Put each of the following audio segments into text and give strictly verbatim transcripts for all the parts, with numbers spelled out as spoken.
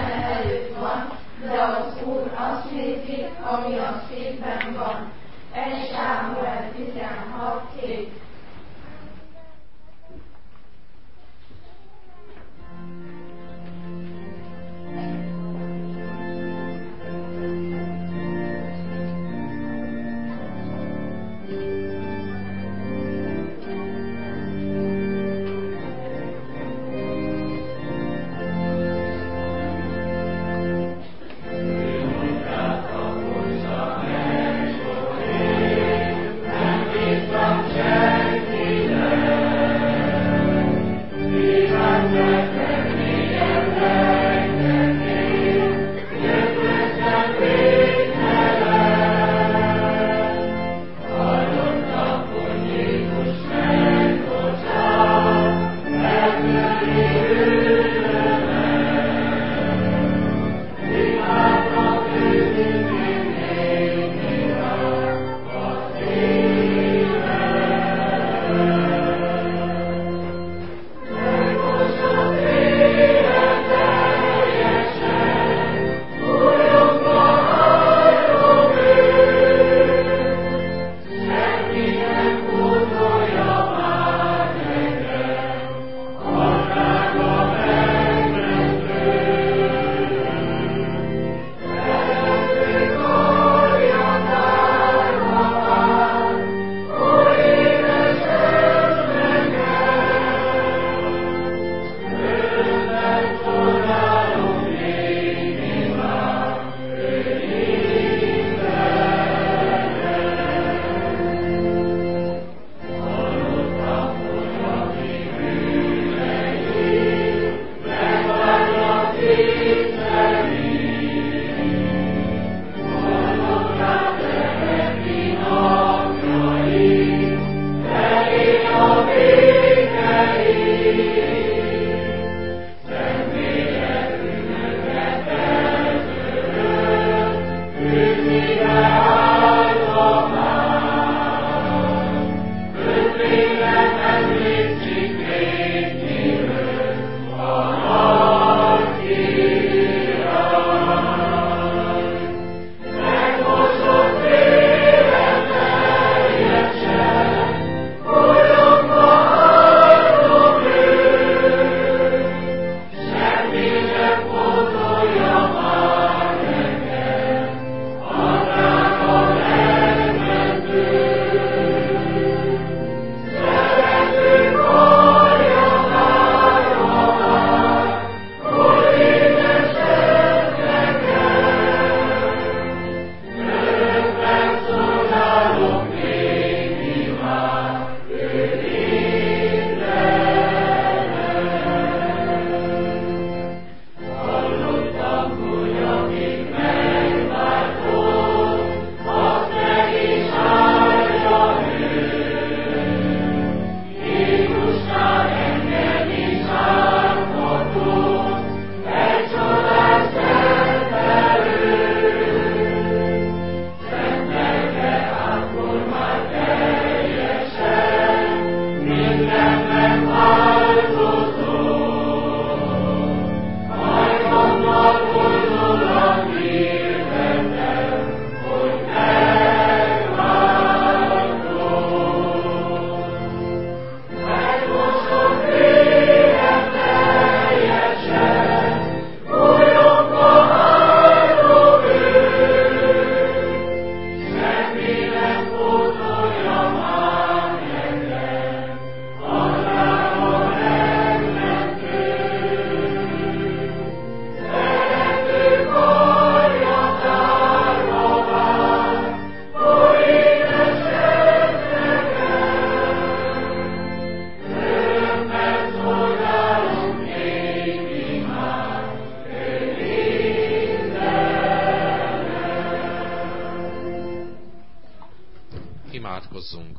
előtt van, de az Úr azt nézi, ami a szívben van. egy Sámuel tizenhat hét. Imádkozzunk.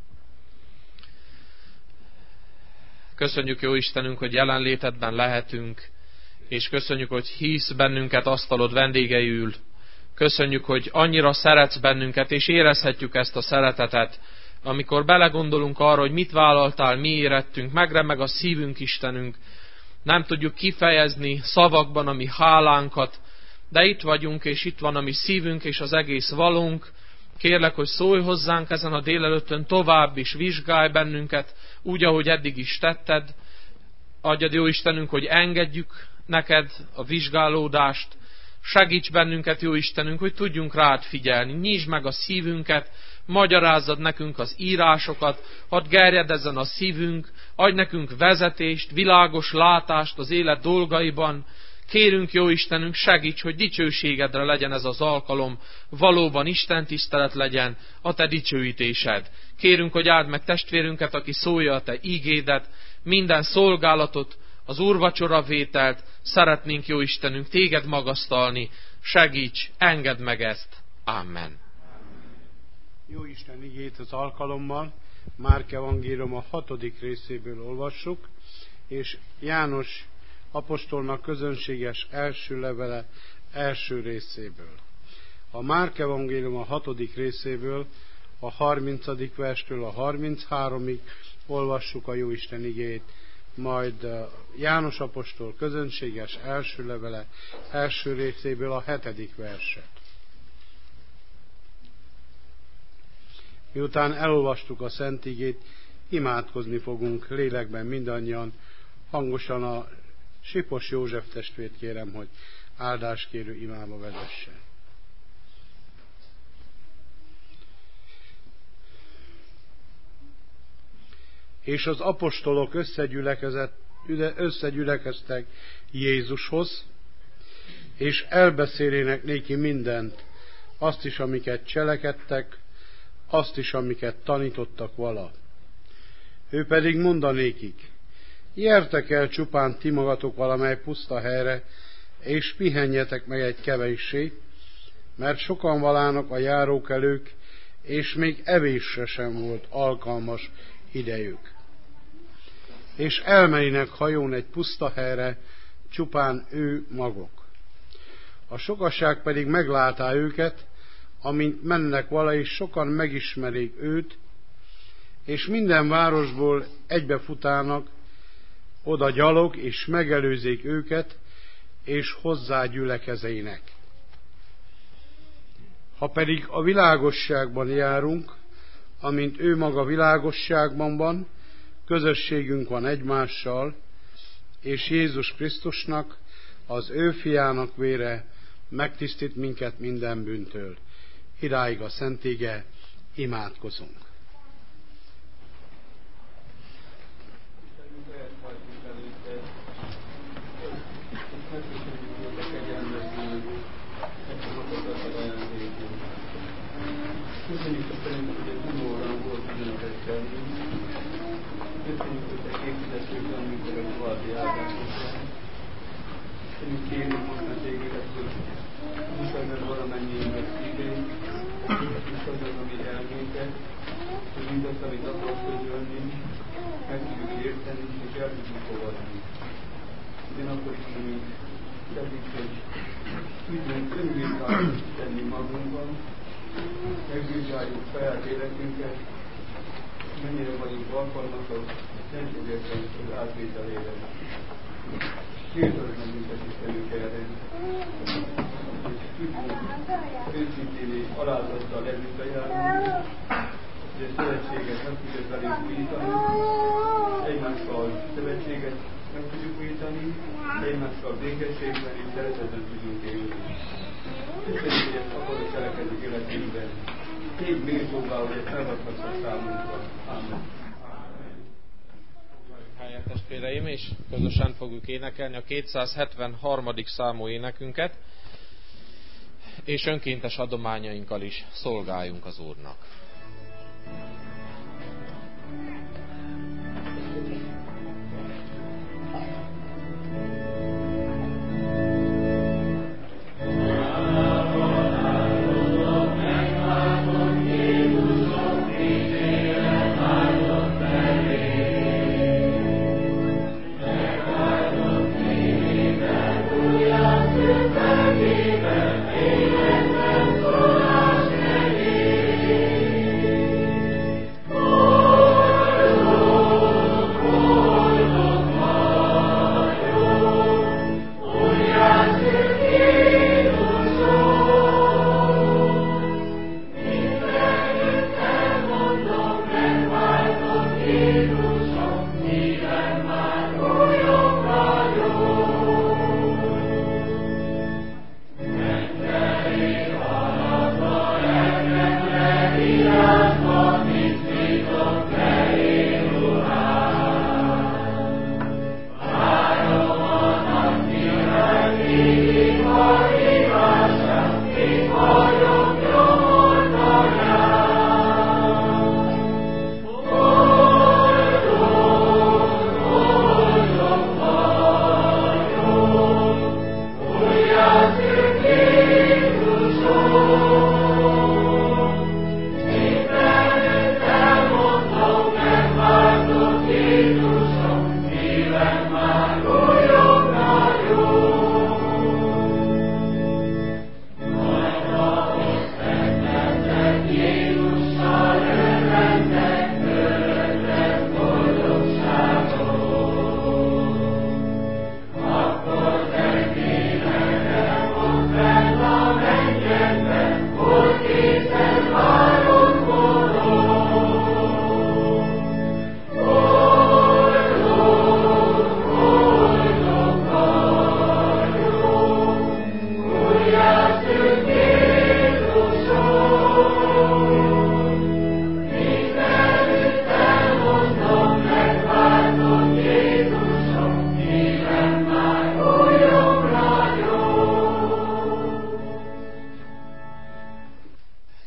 Köszönjük, jó Istenünk, hogy jelenlétedben lehetünk, és köszönjük, hogy hívsz bennünket asztalod vendégeiül. Köszönjük, hogy annyira szeretsz bennünket, és érezhetjük ezt a szeretetet, amikor belegondolunk arra, hogy mit vállaltál, mi érettünk, megremeg a szívünk, Istenünk, nem tudjuk kifejezni szavakban a mi hálánkat, de itt vagyunk, és itt van a mi szívünk, és az egész valunk. Kérlek, hogy szólj hozzánk ezen a délelőttön tovább is, vizsgálj bennünket, úgy, ahogy eddig is tetted. Adjad, jó Istenünk, hogy engedjük neked a vizsgálódást. Segíts bennünket, jó Istenünk, hogy tudjunk rád figyelni. Nyisd meg a szívünket, magyarázzad nekünk az írásokat, hadd gerjedezzen a szívünk, adj nekünk vezetést, világos látást az élet dolgaiban. Kérünk, jó Istenünk, segíts, hogy dicsőségedre legyen ez az alkalom, valóban Isten tisztelet legyen, a te dicsőítésed. Kérünk, hogy áld meg testvérünket, aki szólja a te ígédet, minden szolgálatot, az úrvacsora vételt, szeretnénk, jó Istenünk, téged magasztalni. Segíts, engedd meg ezt. Amen. Jó Isten igét az alkalommal Márk evangélium a hatodik részéből olvassuk, és János apostolnak közönséges első levele első részéből. A Márk evangélium a hatodik részéből a harmincadik verstől a harmincharmadikig olvassuk a Jóisten igét, majd János apostol közönséges első levele első részéből a hetedik verset. Miután elolvastuk a Szent igét, imádkozni fogunk lélekben mindannyian, hangosan a Sipos József testvért kérem, hogy áldáskérő imába vezessen. És az apostolok összegyülekeztek Jézushoz, és elbeszélének néki mindent, azt is, amiket cselekedtek, azt is, amiket tanítottak vala. Ő pedig mondanékik: gyertek el csupán ti magatok valamely puszta helyre, és pihenjetek meg egy kevéssé, mert sokan valának a járókelők, és még evésre sem volt alkalmas idejük. És elmenjenek hajón egy puszta helyre, csupán ő maguk. A sokaság pedig meglátá őket, amint mennek vala, és sokan megismerik őt, és minden városból egybefutának oda gyalog, és megelőzik őket, és hozzá gyülekezének. Ha pedig a világosságban járunk, amint ő maga világosságban van, közösségünk van egymással, és Jézus Krisztusnak, az ő fiának vére megtisztít minket minden bűntől. Idáig a szent ige, imádkozunk. Köszönjük a Szent, hogy egy unóran volt üzenetet kellünk. Köszönjük, hogy te képviseltük bennünket a további áldásokra. Köszönjük, kérünk most már téged, hogy mutasd meg valamennyiünknek szívét, mutasd meg a mi elménket, hogy mindazt, amit akarsz közölni, meg tudjuk érteni, és el tudjuk fogadni. Ugyanakkor is mondjuk, segíts, hogy tudjunk önvizsgálatot tenni magunkban, megvizsgáljuk saját életünket, mennyire vagyunk alkalmasak a Szentségesen az átvételére. Kérdezd meg minket Istenünk erre, és tudjunk őszintén és alázattal előtte járni, hogy a szövetséget meg tudjuk velünk újítani, egymással szövetséget meg tudjuk újítani, egymással békességben és szeretetben tudjunk élni. Köszönjük, hogy ezt akarod cselekedni életünkben. Tégy méltóvá, hogy ezt megadhatsz számunkra. Amen. Helyet testvéreim, és közösen fogjuk énekelni a kétszázhetvenharmadik számú énekünket, és önkéntes adományainkkal is szolgáljunk az Úrnak. Amen.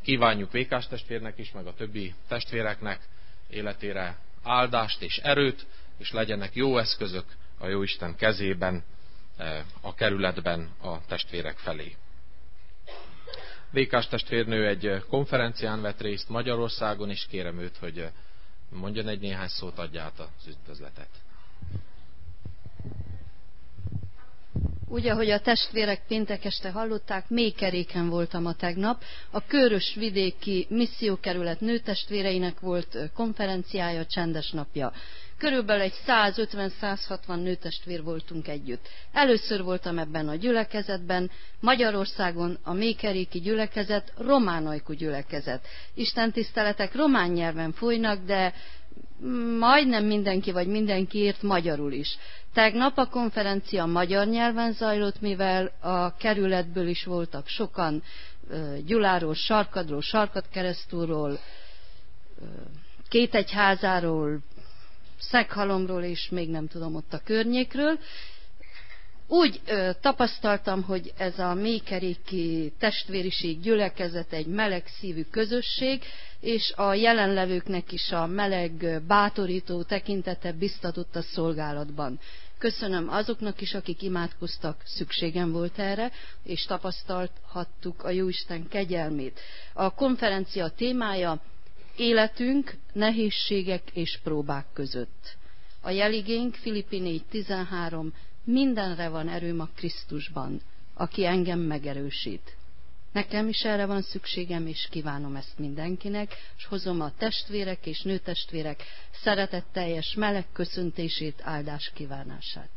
Kívánjuk Vékás testvérnek is, meg a többi testvéreknek életére áldást és erőt, és legyenek jó eszközök a Jóisten kezében, a kerületben a testvérek felé. Vékás testvérnő egy konferencián vett részt Magyarországon, és kérem őt, hogy mondjon egy néhány szót, adja át az üdvözletet. Úgy, ahogy a testvérek péntek este hallották, Mékeréken voltam a tegnap. A Körös vidéki missziókerület nőtestvéreinek volt konferenciája, csendes napja. Körülbelül egy százötven-százhatvan nőtestvér voltunk együtt. Először voltam ebben a gyülekezetben, Magyarországon a mékeréki gyülekezet román ajkú gyülekezet. Istentiszteletek román nyelven folynak, de majdnem mindenki vagy mindenki ért magyarul is. Tegnap a konferencia magyar nyelven zajlott, mivel a kerületből is voltak sokan, Gyuláról, Sarkadról, Sarkadkeresztúrról, Kétegyházáról, Szeghalomról, és még nem tudom, ott a környékről. Úgy ö, tapasztaltam, hogy ez a mékeréki testvériség gyülekezet egy meleg szívű közösség, és a jelenlevőknek is a meleg, bátorító tekintete biztatott a szolgálatban. Köszönöm azoknak is, akik imádkoztak, szükségem volt erre, és tapasztalhattuk a Jóisten kegyelmét. A konferencia témája: életünk, nehézségek és próbák között. A jeligénk Filippi négy tizenhárom: mindenre van erőm a Krisztusban, aki engem megerősít. Nekem is erre van szükségem, és kívánom ezt mindenkinek, és hozom a testvérek és nőtestvérek szeretetteljes meleg köszöntését, áldás kívánását.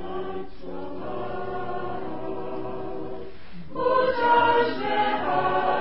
Bocsás meg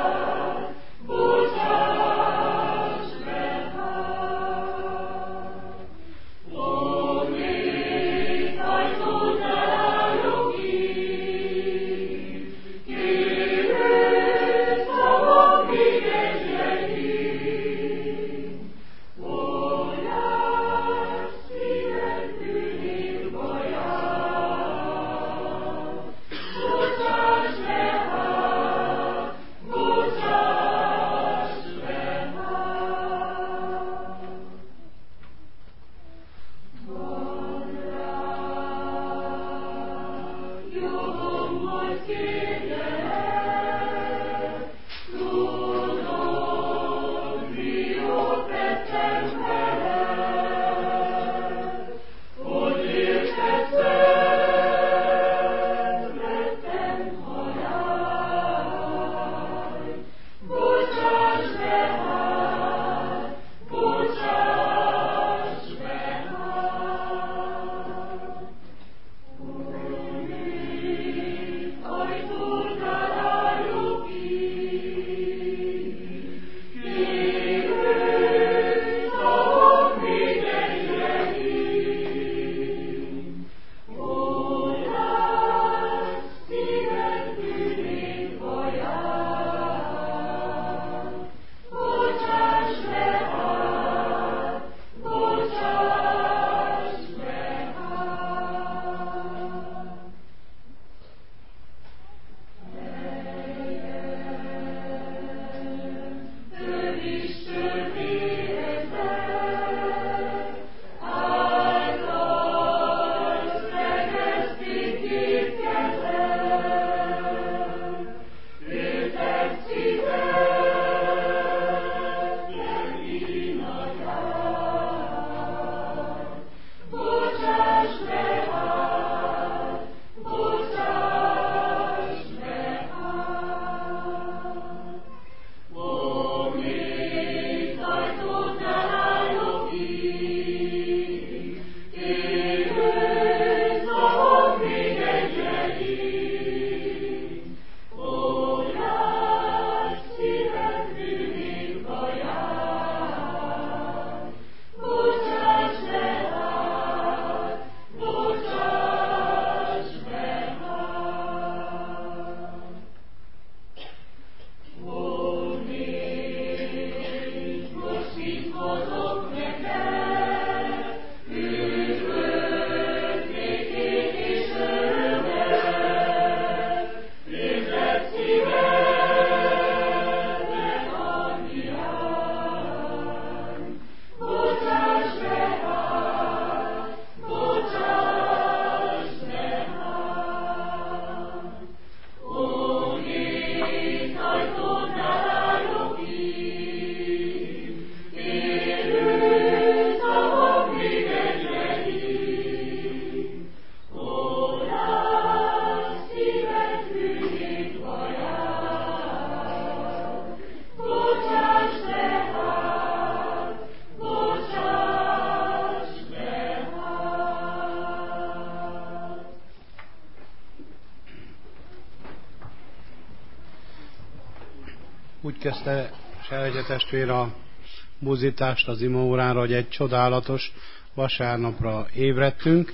Úgy kezdte Selgye testvér a buzítást az imaórára, hogy egy csodálatos vasárnapra ébredtünk,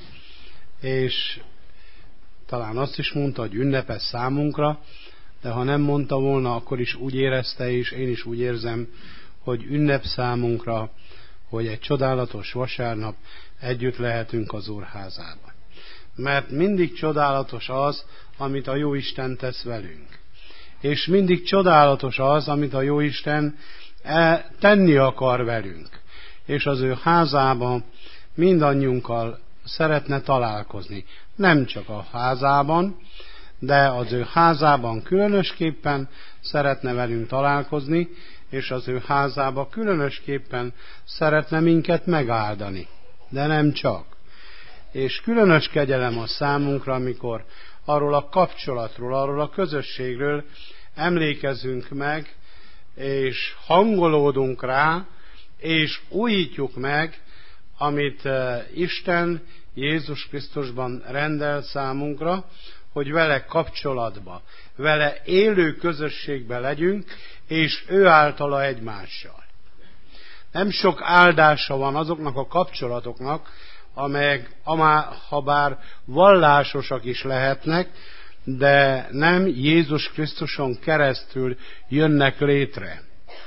és talán azt is mondta, hogy ünnepes számunkra, de ha nem mondta volna, akkor is úgy érezte, és én is úgy érzem, hogy ünnep számunkra, hogy egy csodálatos vasárnap együtt lehetünk az Úr házában. Mert mindig csodálatos az, amit a Jóisten tesz velünk. És mindig csodálatos az, amit a Jóisten tenni akar velünk. És az ő házában mindannyiunkkal szeretne találkozni. Nem csak a házában, de az ő házában különösképpen szeretne velünk találkozni, és az ő házába különösképpen szeretne minket megáldani. De nem csak. És különös kegyelem a számunkra, amikor arról a kapcsolatról, arról a közösségről emlékezünk meg, és hangolódunk rá, és újítjuk meg, amit Isten Jézus Krisztusban rendel számunkra, hogy vele kapcsolatba, vele élő közösségbe legyünk, és ő általa egymással. Nem sok áldása van azoknak a kapcsolatoknak, amelyek, ha bár vallásosak is lehetnek, de nem Jézus Krisztuson keresztül jönnek létre.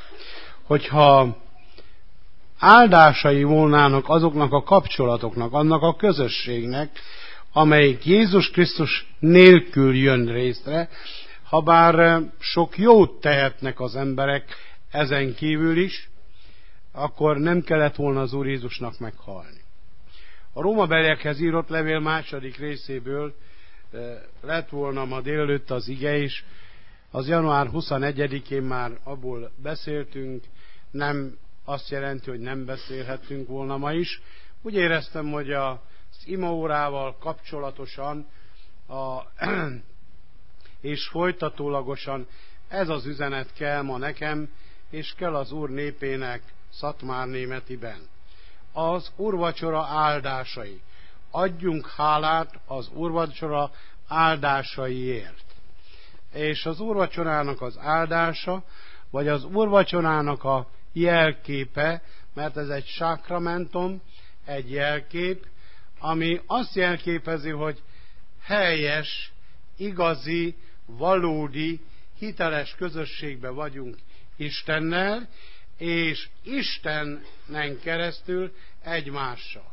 Hogyha áldásai volnának azoknak a kapcsolatoknak, annak a közösségnek, amelyik Jézus Krisztus nélkül jön részre, ha bár sok jót tehetnek az emberek ezen kívül is, akkor nem kellett volna az Úr Jézusnak meghalni. A rómabeliekhez írott levél második részéből lett volna ma délelőtt az ige is, az január huszonegyedikén már abból beszéltünk, nem azt jelenti, hogy nem beszélhettünk volna ma is. Úgy éreztem, hogy az imaórával kapcsolatosan a, és folytatólagosan ez az üzenet kell ma nekem, és kell az Úr népének Szatmárnémetiben. Az úrvacsora áldásai. Adjunk hálát az úrvacsora áldásaiért. És az úrvacsorának az áldása, vagy az úrvacsorának a jelképe, mert ez egy sakramentum, egy jelkép, ami azt jelképezi, hogy helyes, igazi, valódi, hiteles közösségben vagyunk Istennel, és Istenen keresztül egymással.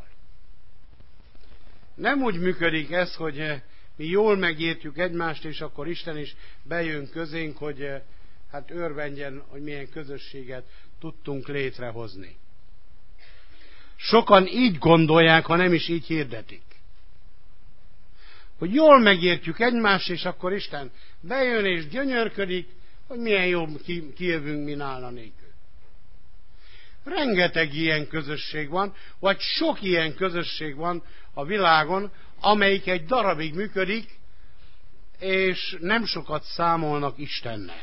Nem úgy működik ez, hogy mi jól megértjük egymást, és akkor Isten is bejön közénk, hogy hát örvendjen, hogy milyen közösséget tudtunk létrehozni. Sokan így gondolják, ha nem is így hirdetik. Hogy jól megértjük egymást, és akkor Isten bejön és gyönyörködik, hogy milyen jól kijövünk mi nála nélkül. Rengeteg ilyen közösség van, vagy sok ilyen közösség van a világon, amelyik egy darabig működik, és nem sokat számolnak Istennel.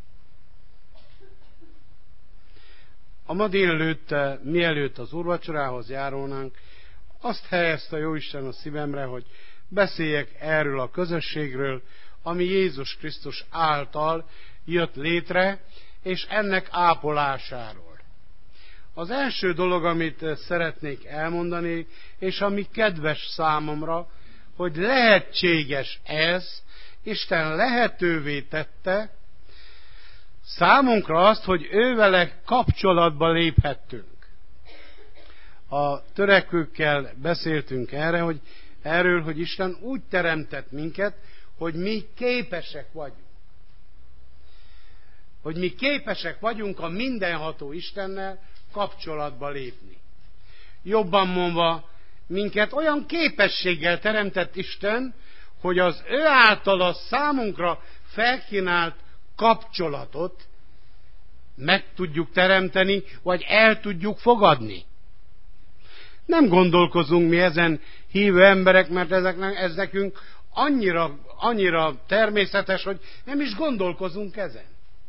A ma délelőtt, mielőtt az úrvacsorához járulnánk, azt helyezte Jóisten a szívemre, hogy beszéljek erről a közösségről, ami Jézus Krisztus által jött létre, és ennek ápolásáról. Az első dolog, amit szeretnék elmondani, és ami kedves számomra, hogy lehetséges ez, Isten lehetővé tette számunkra azt, hogy ővele kapcsolatba léphettünk. a törekvőkkel beszéltünk erre, hogy erről, hogy Isten úgy teremtett minket, hogy mi képesek vagyunk. Hogy mi képesek vagyunk a mindenható Istennel kapcsolatba lépni. Jobban mondva, minket olyan képességgel teremtett Isten, hogy az ő általa számunkra felkínált kapcsolatot meg tudjuk teremteni, vagy el tudjuk fogadni. Nem gondolkozunk mi ezen hívő emberek, mert ezeknek, ez nekünk annyira, annyira természetes, hogy nem is gondolkozunk ezen.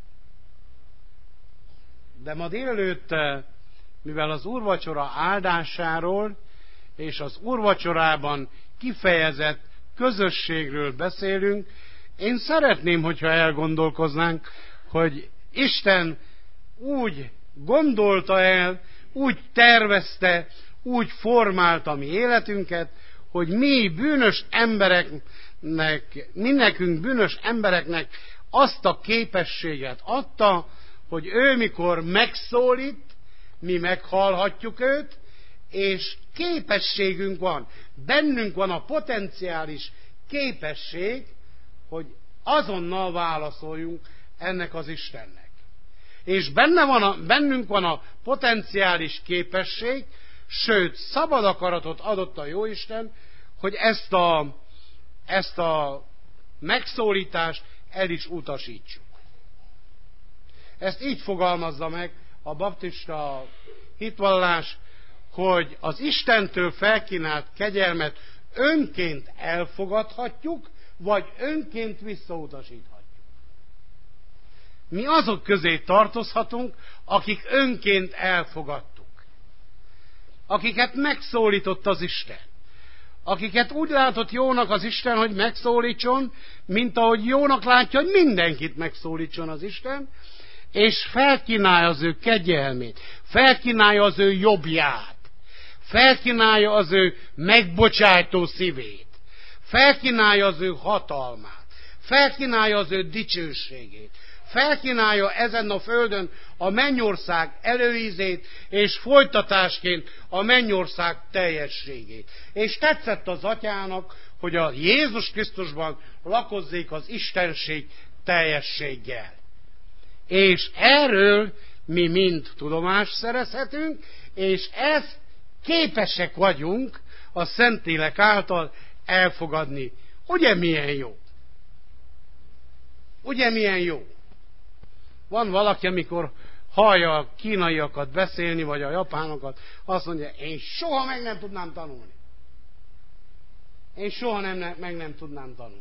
De ma délelőtt, mivel az úrvacsora áldásáról és az úrvacsorában kifejezett közösségről beszélünk, én szeretném, hogyha elgondolkoznánk, hogy Isten úgy gondolta el, úgy tervezte, úgy formálta mi életünket, hogy mi bűnös embereknek, mi nekünk bűnös embereknek azt a képességet adta, hogy ő mikor megszólít, mi meghallhatjuk őt, és képességünk van, bennünk van a potenciális képesség, hogy azonnal válaszoljunk ennek az Istennek. És benne van a, bennünk van a potenciális képesség, sőt, szabad akaratot adott a Jóisten, hogy ezt a, ezt a megszólítást el is utasítsuk. Ezt így fogalmazza meg a baptista hitvallás, hogy az Istentől felkínált kegyelmet önként elfogadhatjuk, vagy önként visszautasíthatjuk. Mi azok közé tartozhatunk, akik önként elfogadtuk. Akiket megszólított az Isten. Akiket úgy látott jónak az Isten, hogy megszólítson, mint ahogy jónak látja, hogy mindenkit megszólítson az Isten, és felkínálja az ő kegyelmét, felkínálja az ő jobbját, felkínálja az ő megbocsájtó szívét, felkínálja az ő hatalmát, felkínálja az ő dicsőségét, felkínálja ezen a földön a mennyország előízét, és folytatásként a mennyország teljességét. És tetszett az atyának, hogy a Jézus Krisztusban lakozzék az istenség teljességgel. És erről mi mind tudomást szerezhetünk, és ezt képesek vagyunk a Szentlélek által elfogadni. Ugye milyen jó? Ugye milyen jó? Van valaki, amikor hallja a kínaiakat beszélni, vagy a japánokat, azt mondja, én soha meg nem tudnám tanulni. Én soha nem, meg nem tudnám tanulni.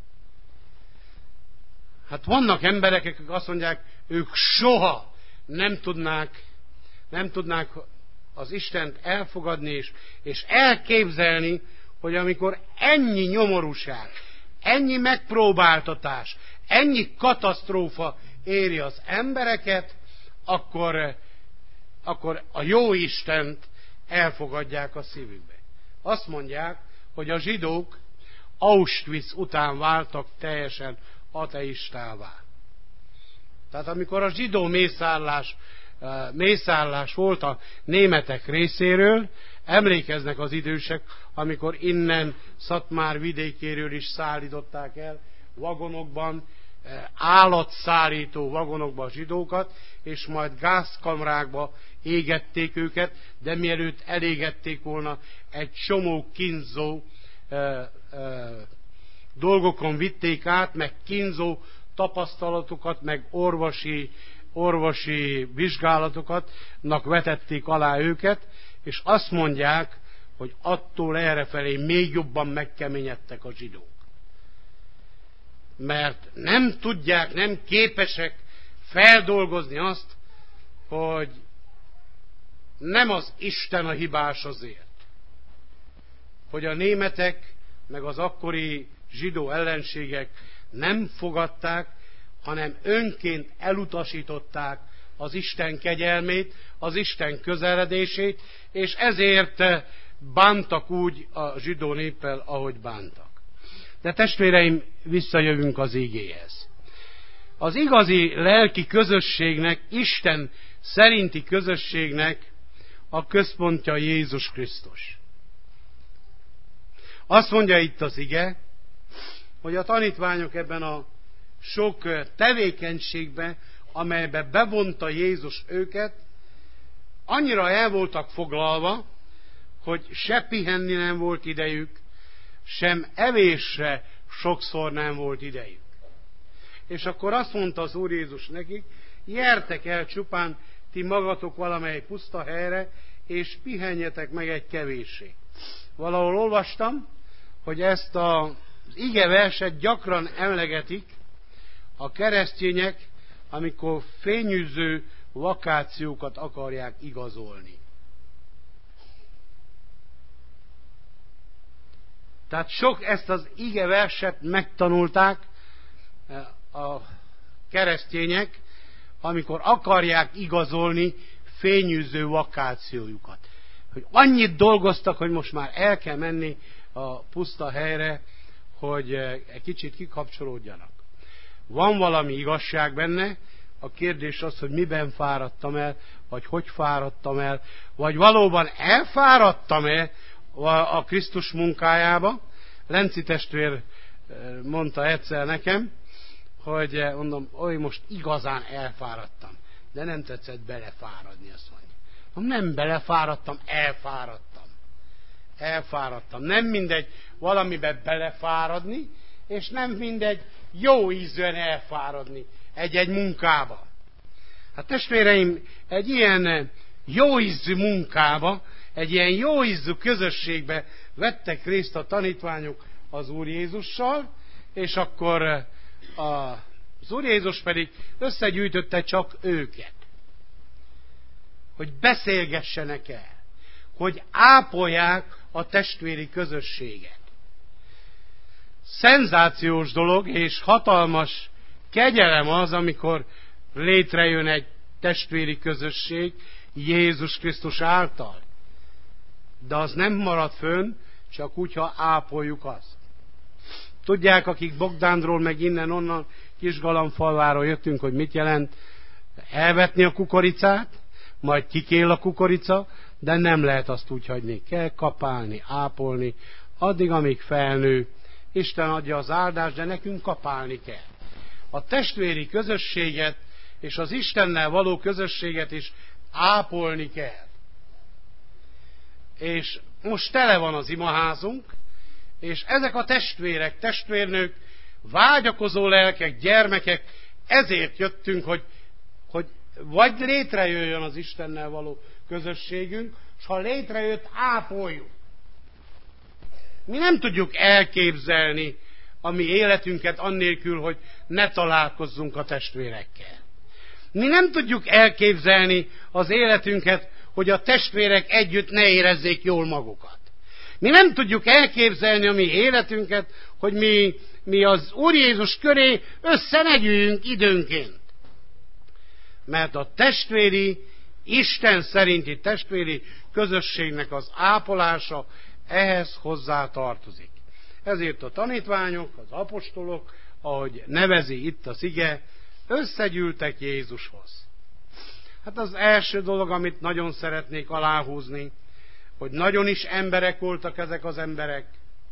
Hát vannak emberek, akik azt mondják, ők soha nem tudnák, nem tudnák az Istent elfogadni, és, és elképzelni, hogy amikor ennyi nyomorúság, ennyi megpróbáltatás, ennyi katasztrófa éri az embereket, akkor, akkor a jó Istent elfogadják a szívükbe. Azt mondják, hogy a zsidók Auschwitz után váltak teljesen ateistává. Tehát amikor a zsidó mészállás, mészállás volt a németek részéről, emlékeznek az idősek, amikor innen Szatmár vidékéről is szállították el vagonokban, állatszállító vagonokba a zsidókat, és majd gázkamrákba égették őket, de mielőtt elégették volna, egy csomó kínzó ö, ö, dolgokon vitték át, meg kínzó tapasztalatokat, meg orvosi, orvosi vizsgálatokatnak vetették alá őket, és azt mondják, hogy attól errefelé még jobban megkeményedtek a zsidók. Mert nem tudják, nem képesek feldolgozni azt, hogy nem az Isten a hibás azért. Hogy a németek, meg az akkori zsidó ellenségek nem fogadták, hanem önként elutasították az Isten kegyelmét, az Isten közeledését, és ezért bántak úgy a zsidó néppel, ahogy bántak. De testvéreim, visszajövünk az igéhez. Az igazi lelki közösségnek, Isten szerinti közösségnek a központja Jézus Krisztus. Azt mondja itt az ige, hogy a tanítványok ebben a sok tevékenységben, amelybe bevonta Jézus őket, annyira el voltak foglalva, hogy se pihenni nem volt idejük, sem evésre sokszor nem volt idejük. És akkor azt mondta az Úr Jézus nekik, gyertek el csupán ti magatok valamely puszta helyre, és pihenjetek meg egy kevéssé. Valahol olvastam, hogy ezt az ige verset gyakran emlegetik a keresztények, amikor fényűző vakációkat akarják igazolni. Tehát sok ezt az ige verset megtanulták a keresztények, amikor akarják igazolni fényűző vakációjukat. Hogy annyit dolgoztak, hogy most már el kell menni a puszta helyre, hogy egy kicsit kikapcsolódjanak. Van valami igazság benne, a kérdés az, hogy miben fáradtam el, vagy hogy fáradtam el, vagy valóban elfáradtam-e a Krisztus munkájába. Lenci testvér mondta egyszer nekem, hogy mondom, oly, most igazán elfáradtam, de nem tetszett belefáradni, azt mondja. Nem belefáradtam, elfáradtam. Elfáradtam. Nem mindegy valamibe belefáradni, és nem mindegy jó ízűen elfáradni egy-egy munkába. Hát testvéreim, egy ilyen jó ízű munkába, egy ilyen jó ízű közösségbe vettek részt a tanítványok az Úr Jézussal, és akkor az Úr Jézus pedig összegyűjtötte csak őket, hogy beszélgessenek el, hogy ápolják a testvéri közösséget. Szenzációs dolog és hatalmas kegyelem az, amikor létrejön egy testvéri közösség Jézus Krisztus által. De az nem marad fönn, csak úgy, ha ápoljuk azt. Tudják, akik Bogdánról, meg innen-onnan Kisgalamfalváról jöttünk, hogy mit jelent elvetni a kukoricát, majd kikél a kukorica, de nem lehet azt úgy hagyni. Kell kapálni, ápolni, addig, amíg felnő. Isten adja az áldást, de nekünk kapálni kell. A testvéri közösséget és az Istennel való közösséget is ápolni kell. És most tele van az imaházunk, és ezek a testvérek, testvérnők, vágyakozó lelkek, gyermekek, ezért jöttünk, hogy, hogy vagy létrejöjjön az Istennel való közösségünk, és ha létrejött, ápoljuk. Mi nem tudjuk elképzelni a mi életünket annélkül, hogy ne találkozzunk a testvérekkel. Mi nem tudjuk elképzelni az életünket, hogy a testvérek együtt ne érezzék jól magukat. Mi nem tudjuk elképzelni a mi életünket, hogy mi, mi az Úr Jézus köré össze ne gyűjjünk időnként. Mert a testvéri, Isten szerinti testvéri közösségnek az ápolása ehhez hozzá tartozik. Ezért a tanítványok, az apostolok, ahogy nevezi itt az ige, összegyűltek Jézushoz. Hát az első dolog, amit nagyon szeretnék aláhúzni, hogy nagyon is emberek voltak ezek az emberek.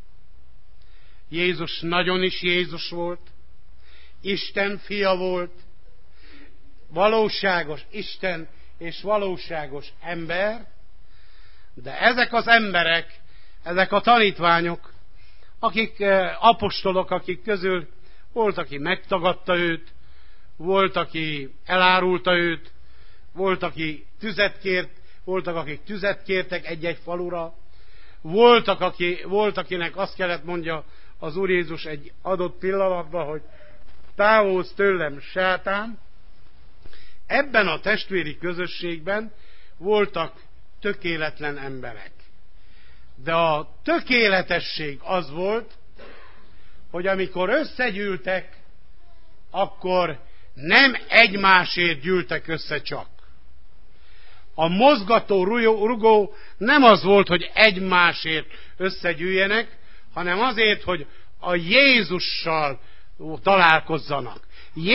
Jézus nagyon is Jézus volt, Isten fia volt, valóságos Isten és valóságos ember, de ezek az emberek, ezek a tanítványok, akik apostolok, akik közül volt, aki megtagadta őt, volt, aki elárulta őt, volt, aki tüzet kért, voltak, akik tüzet kértek egy-egy falura, voltak, aki, volt, akinek azt kellett mondja az Úr Jézus egy adott pillanatban, hogy távolsz tőlem, sátán. Ebben a testvéri közösségben voltak tökéletlen emberek. De a tökéletesség az volt, hogy amikor összegyűltek, akkor nem egymásért gyűltek össze csak. A mozgató rugó nem az volt, hogy egymásért összegyűjjenek, hanem azért, hogy a Jézussal találkozzanak.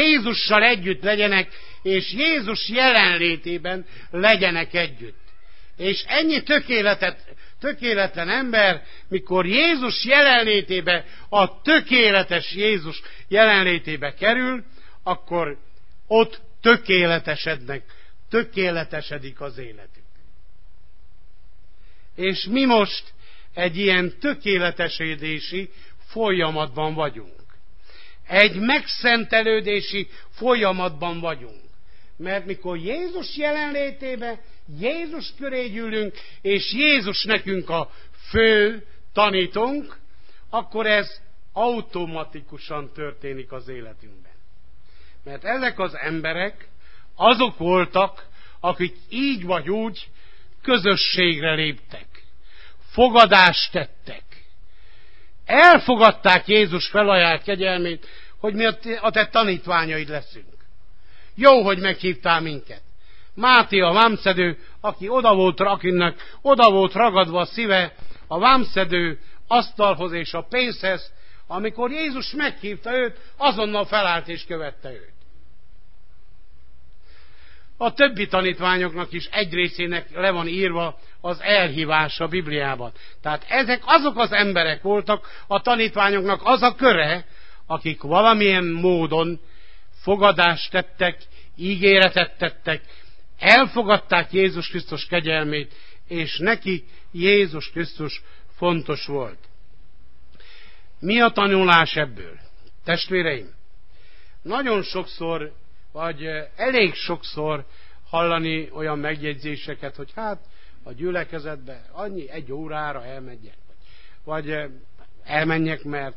Jézussal együtt legyenek, és Jézus jelenlétében legyenek együtt. És ennyi tökéletet, tökéletlen ember, mikor Jézus jelenlétébe, a tökéletes Jézus jelenlétébe kerül, akkor ott tökéletesednek, tökéletesedik az életük. És mi most egy ilyen tökéletesedési folyamatban vagyunk. Egy megszentelődési folyamatban vagyunk. Mert mikor Jézus jelenlétébe, Jézus köré gyűlünk, és Jézus nekünk a fő tanítónk, akkor ez automatikusan történik az életünkben. Mert ezek az emberek azok voltak, akik így vagy úgy közösségre léptek, fogadást tettek. Elfogadták Jézus felajánlt kegyelmét, hogy mi a te tanítványaid leszünk. Jó, hogy meghívtál minket. Máté a vámszedő, aki oda volt, akinek oda volt ragadva a szíve a vámszedő asztalhoz és a pénzhez, amikor Jézus meghívta őt, azonnal felállt és követte őt. A többi tanítványoknak is egy részének le van írva az elhívás a Bibliában. Tehát ezek azok az emberek voltak, a tanítványoknak az a köre, akik valamilyen módon fogadást tettek, ígéretet tettek, elfogadták Jézus Krisztus kegyelmét, és neki Jézus Krisztus fontos volt. Mi a tanulás ebből? Testvéreim, nagyon sokszor, vagy elég sokszor hallani olyan megjegyzéseket, hogy hát a gyülekezetbe annyi egy órára elmegyek, vagy elmenjek, mert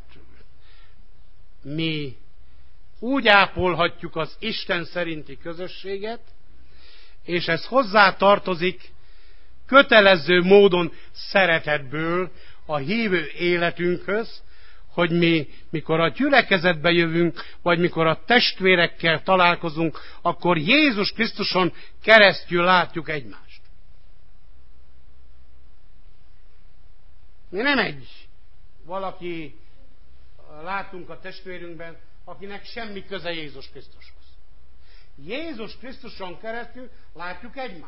mi úgy ápolhatjuk az Isten szerinti közösséget, és ez hozzá tartozik kötelező módon szeretetből a hívő életünkhöz, hogy mi, mikor a gyülekezetbe jövünk, vagy mikor a testvérekkel találkozunk, akkor Jézus Krisztuson keresztül látjuk egymást. Mi nem egy valaki látunk a testvérünkben, akinek semmi köze Jézus Krisztushoz. Jézus Krisztuson keresztül látjuk egymást.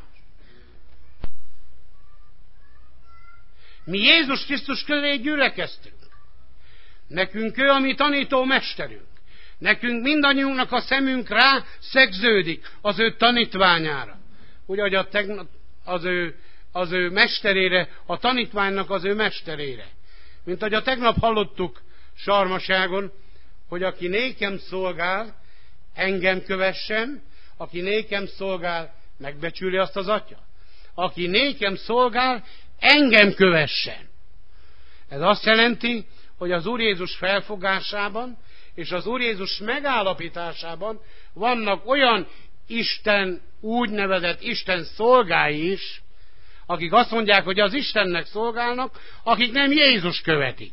Mi Jézus Krisztus köré gyülekeztünk. Nekünk ő a mi tanító mesterünk. Nekünk mindannyiunknak a szemünk rá szegződik az ő tanítványára. Úgy, hogy a tegnap, az, ő, az ő mesterére, a tanítványnak az ő mesterére. Mint ahogy a tegnap hallottuk Sarmaságon, hogy aki nékem szolgál, engem kövessen, aki nékem szolgál, megbecsüli azt az atya. Aki nékem szolgál, engem kövessen. Ez azt jelenti, hogy az Úr Jézus felfogásában és az Úr Jézus megállapításában vannak olyan Isten, úgy nevezett Isten szolgái is, akik azt mondják, hogy az Istennek szolgálnak, akik nem Jézus követik.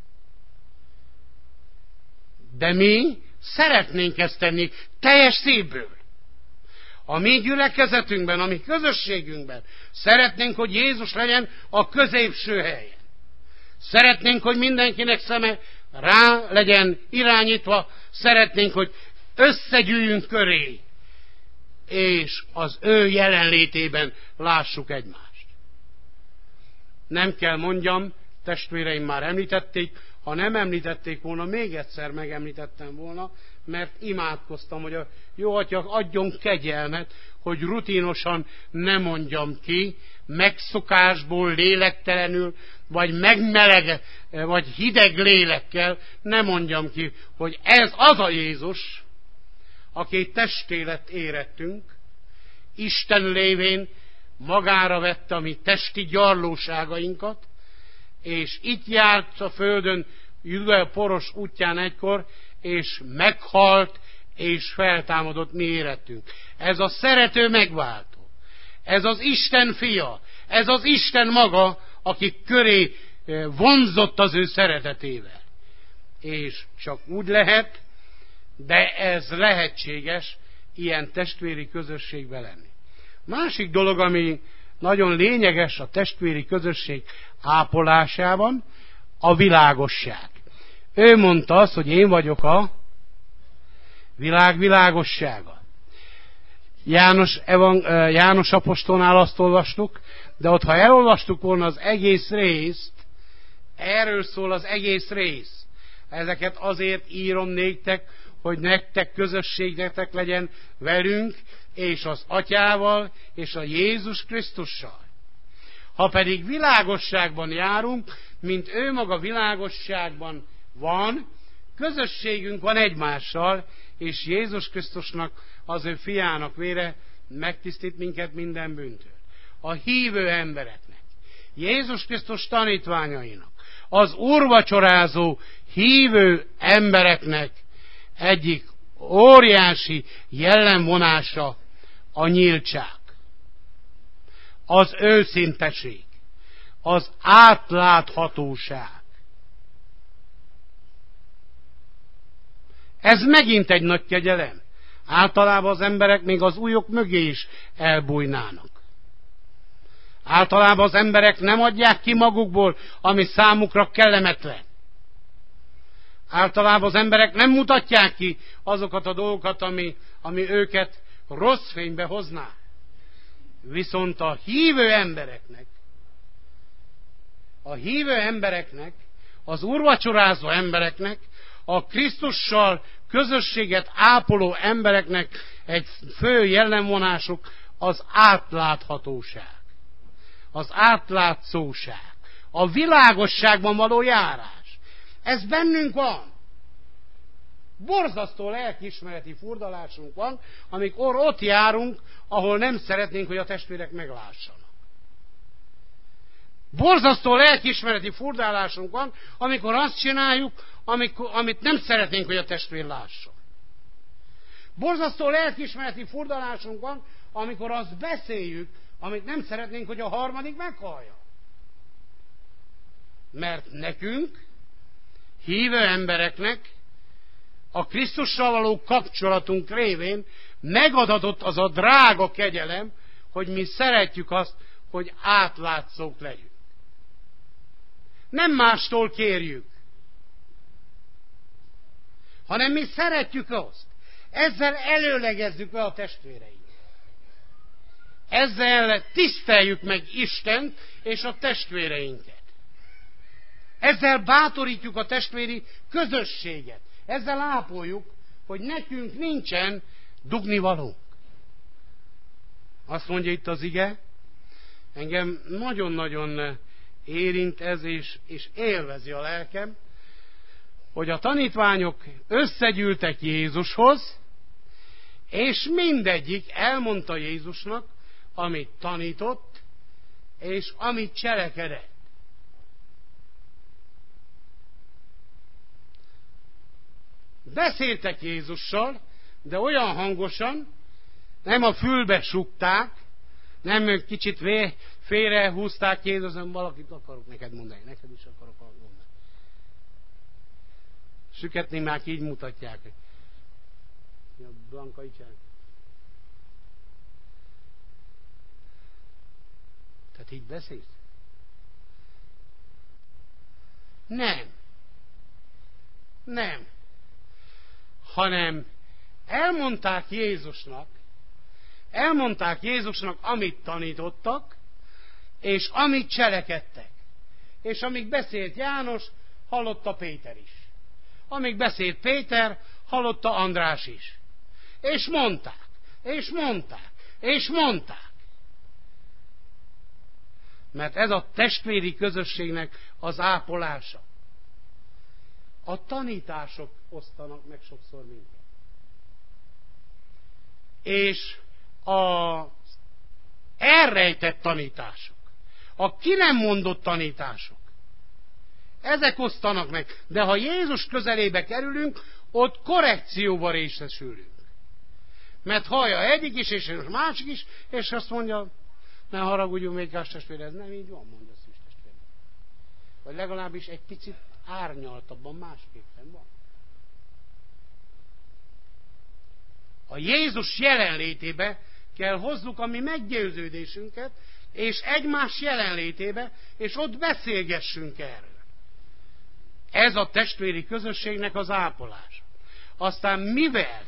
De mi szeretnénk ezt tenni teljes szívből. A mi gyülekezetünkben, a mi közösségünkben szeretnénk, hogy Jézus legyen a középső helyen. Szeretnénk, hogy mindenkinek szeme rá legyen irányítva, szeretnénk, hogy összegyűjjünk köré, és az ő jelenlétében lássuk egymást. Nem kell mondjam, testvéreim már említették, ha nem említették volna, még egyszer megemlítettem volna, mert imádkoztam, hogy a jó atya adjon kegyelmet, hogy rutinosan ne mondjam ki, megszokásból, lélektelenül, vagy megmelege, vagy hideg lélekkel ne mondjam ki, hogy ez az a Jézus, aki testélet érettünk, Isten lévén magára vette a mi testi gyarlóságainkat, és itt járt a földön Judea poros útján egykor, és meghalt, és feltámadott mi érettünk. Ez a szerető megváltó. Ez az Isten fia. Ez az Isten maga, aki köré vonzott az ő szeretetével. És csak úgy lehet, de ez lehetséges ilyen testvéri közösségben lenni. Másik dolog, ami nagyon lényeges a testvéri közösség ápolásában, a világosság. Ő mondta azt, hogy én vagyok a világ világossága. János, evang, János apostolnál azt olvastuk, De ott, ha elolvastuk volna az egész részt, erről szól az egész rész. Ezeket azért írom néktek, hogy nektek közösségetek legyen velünk, és az Atyával, és a Jézus Krisztussal. Ha pedig világosságban járunk, mint ő maga világosságban van, közösségünk van egymással, és Jézus Krisztusnak, az ő fiának vére megtisztít minket minden bűntől. A hívő embereknek, Jézus Krisztus tanítványainak, az úrvacsorázó hívő embereknek egyik óriási jellemvonása a nyíltság, az őszinteség, az átláthatóság. Ez megint egy nagy kegyelem. Általában az emberek még az ujjok mögé is elbújnának. Általában az emberek nem adják ki magukból, ami számukra kellemetlen. Általában az emberek nem mutatják ki azokat a dolgokat, ami, ami őket rossz fénybe hozná. Viszont a hívő embereknek, a hívő embereknek, az úrvacsorázó embereknek, a Krisztussal közösséget ápoló embereknek egy fő jellemvonásuk az átláthatóság, az átlátszóság, a világosságban való járás. Ez bennünk van. Borzasztó lelkiismereti furdalásunk van, amikor ott járunk, ahol nem szeretnénk, hogy a testvérek meglássanak. Borzasztó lelkiismereti furdalásunk van, amikor azt csináljuk, amikor, amit nem szeretnénk, hogy a testvér lásson. Borzasztó lelkiismereti furdalásunk van, amikor azt beszéljük, amit nem szeretnénk, hogy a harmadik meghallja. Mert nekünk, hívő embereknek, a Krisztussal való kapcsolatunk révén megadatott az a drága kegyelem, hogy mi szeretjük azt, hogy átlátszók legyünk. Nem mástól kérjük, hanem mi szeretjük azt. Ezzel előlegezzük be a testvéreinket. Ezzel tiszteljük meg Istent és a testvéreinket. Ezzel bátorítjuk a testvéri közösséget. Ezzel ápoljuk, hogy nekünk nincsen dugnivalónk. Azt mondja itt az ige, engem nagyon-nagyon érint ez, és, és élvezi a lelkem, hogy a tanítványok összegyűltek Jézushoz, és mindegyik elmondta Jézusnak, amit tanított, és amit cselekedett. Beszéltek Jézussal, de olyan hangosan, nem a fülbe sugták, nem kicsit félrehúzták Jézus, hanem valakit akarok neked mondani, neked is akarok mondani. Süketni már így mutatják. A Blanka így csinál. Tehát így beszélsz? Nem. Nem. Hanem elmondták Jézusnak, elmondták Jézusnak, amit tanítottak, és amit cselekedtek. És amíg beszélt János, hallotta Péter is. Amíg beszélt Péter, hallotta András is. És mondták, és mondták, és mondták. Mert ez a testvéri közösségnek az ápolása. A tanítások osztanak meg sokszor minket. És az elrejtett tanítások, a ki nem mondott tanítások, ezek osztanak meg. De ha Jézus közelébe kerülünk, ott korrekcióba részesülünk. Mert hallja egyik is, és a másik is, és azt mondja, ne haragudjunk, Mékás testvére, ez nem így van, mondja Szűz testvére. Vagy legalábbis egy picit árnyaltabban, másképpen van. A Jézus jelenlétébe kell hozzuk a mi meggyőződésünket, és egymás jelenlétébe, és ott beszélgessünk erről. Ez a testvéri közösségnek az ápolása. Aztán mivel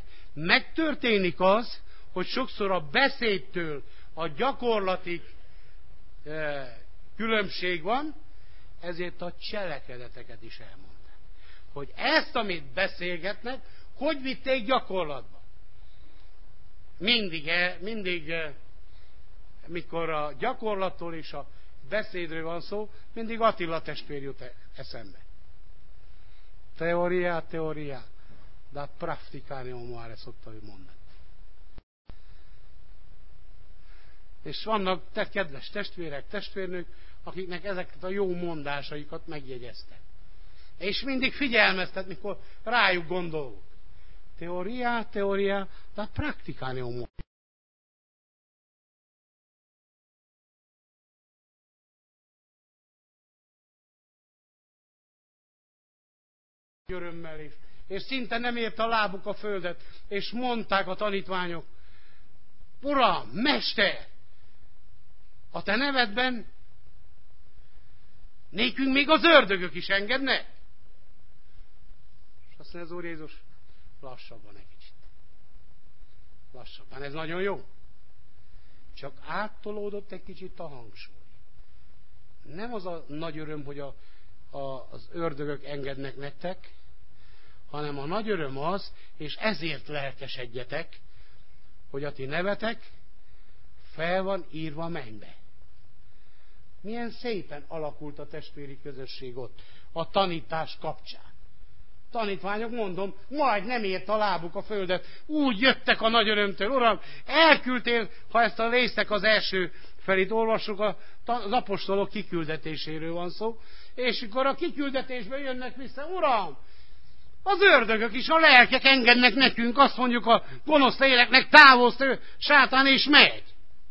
megtörténik az, hogy sokszor a beszédtől a gyakorlatig különbség van, ezért a cselekedeteket is elmondták. Hogy ezt, amit beszélgetnek, hogy vitték gyakorlatba. Mindig, mindig, mikor a gyakorlattól és a beszédről van szó, mindig Attila testvér jut eszembe. Teóriá, teóriá, de praktikálni omare szokta ő mondani. És vannak te kedves testvérek, testvérnők, akiknek ezeket a jó mondásaikat megjegyezte. És mindig figyelmeztet, mikor rájuk gondolok. Teóriá, teóriá, de praktikálni omare. Örömmel is. És szinte nem ért a lábuk a földet, és mondták a tanítványok, Uram, Mester, a te nevedben nékünk még az ördögök is engednek? És azt mondja az Úr Jézus, lassabban egy kicsit. Lassabban, ez nagyon jó. Csak áttolódott egy kicsit a hangsúly. Nem az a nagy öröm, hogy a, a, az ördögök engednek nektek, hanem a nagy öröm az, és ezért lelkesedjetek, hogy a ti nevetek fel van írva a mennybe. Milyen szépen alakult a testvéri közösség ott, a tanítás kapcsán. Tanítványok, mondom, majd nem ért a lábuk a földet, úgy jöttek a nagy örömtől, Uram, elküldtél, ha ezt a résznek az első felét olvassuk, az apostolok kiküldetéséről van szó, és akkor a kiküldetésből jönnek vissza, Uram, az ördögök is, a lelkek engednek nekünk, azt mondjuk a gonosz léleknek, távolsz, sátán és megy.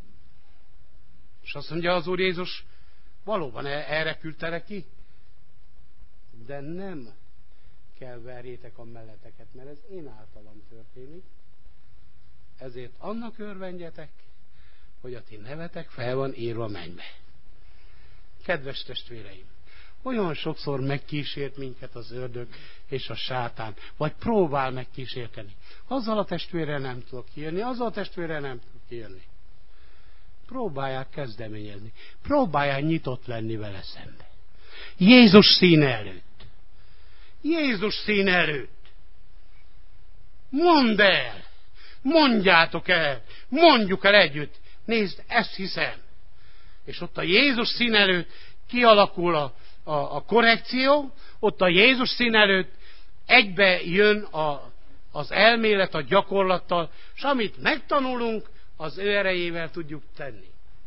És azt mondja az Úr Jézus, valóban erre küldtelek ki, de nem kell verjétek a melleteket, mert ez én általam történik. Ezért annak örvendjetek, hogy a ti nevetek fel van írva a mennybe. Kedves testvéreim, olyan sokszor megkísért minket az ördög és a sátán, vagy próbál megkísérteni. Azzal a testvérrel nem tudok kijönni, azzal a testvérrel nem tudok kijönni. Próbálják kezdeményezni. Próbálják nyitott lenni vele szembe. Jézus színe előtt. Jézus színe előtt. Mondd el. Mondjátok el. Mondjuk el együtt. Nézd, ezt hiszem. És ott a Jézus színe előtt kialakul a, a, a korrekció, ott a Jézus színe előtt egybe jön a, az elmélet a gyakorlattal, és amit megtanulunk, az ő erejével tudjuk tenni.